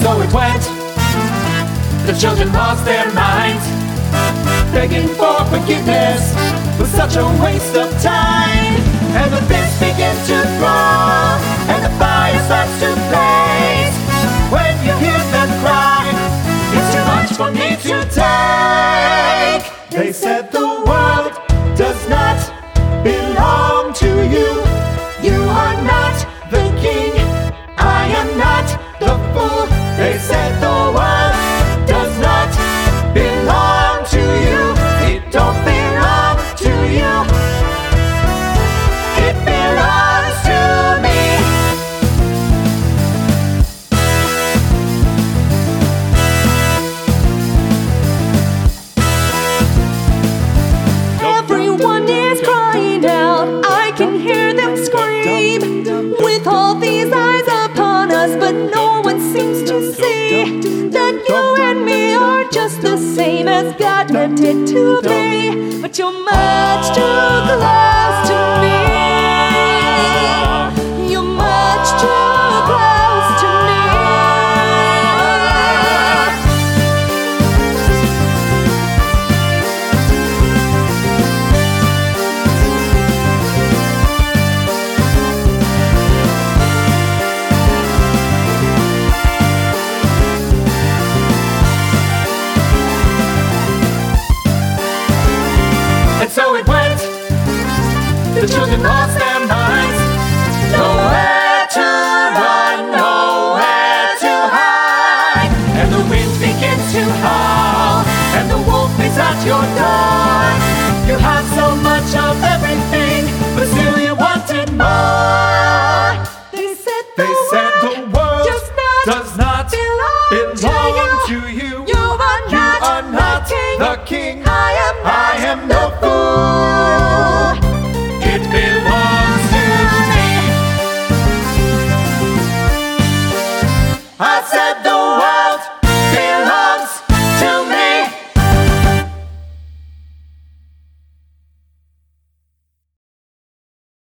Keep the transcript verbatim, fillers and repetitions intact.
so it went. The children lost their minds. Begging for forgiveness was such a waste of time. And the fist begins to grow, and the fire starts to blaze. When you hear them cry, it's too much for me to take. They said the world does not belong to you. You are not the king, I am not the fool. They said the world does not belong to you. It don't belong to you. It belongs to me. Everyone is crying out, I can hear them scream. With all these eyes upon us, but no one seems to see that you and me are just the same as God meant it to be. But you're much too close to me. You're much too close to me. And so it went. The children lost their minds. Nowhere to run, nowhere to hide. And the wind begins to howl, and the wolf is at your door. You have so much of everything, but still you wanted more. They said the They said the world does not, does not belong, belong to you. to you. You are You not, are not the king. the king. I am not I am no fool. It belongs to me. I said the